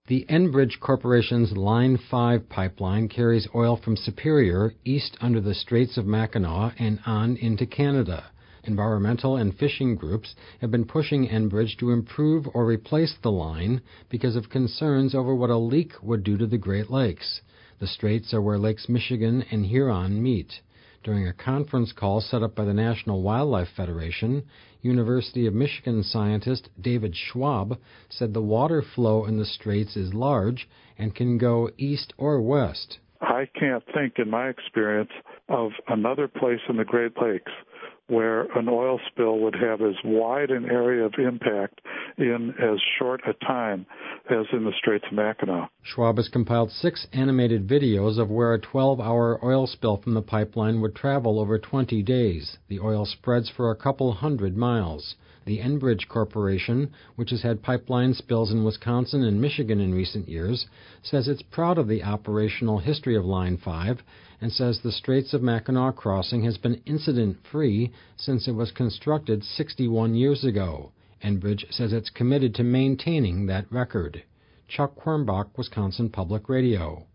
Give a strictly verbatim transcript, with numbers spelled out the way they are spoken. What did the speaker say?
The Enbridge Corporation's Line five pipeline carries oil from Superior east under the Straits of Mackinac and on into Canada. Environmental and fishing groups have been pushing Enbridge to improve or replace the line because of concerns over what a leak would do to the Great Lakes. The Straits are where Lakes Michigan and Huron meet. During a conference call set up by the National Wildlife Federation, University of Michigan scientist David Schwab said the water flow in the Straits is large and can go east or west. I can't think, in my experience, of another place in the Great Lakes where an oil spill would have as wide an area of impact in as short a time as in the Straits of Mackinac. Schwab has compiled six animated videos of where a twelve-hour oil spill from the pipeline would travel over twenty days. The oil spreads for a couple hundred miles. The Enbridge Corporation, which has had pipeline spills in Wisconsin and Michigan in recent years, says it's proud of the operational history of Line five and says the Straits of Mackinac crossing has been incident-free since it was constructed sixty-one years ago. Enbridge says it's committed to maintaining that record. Chuck Quirmbach, Wisconsin Public Radio.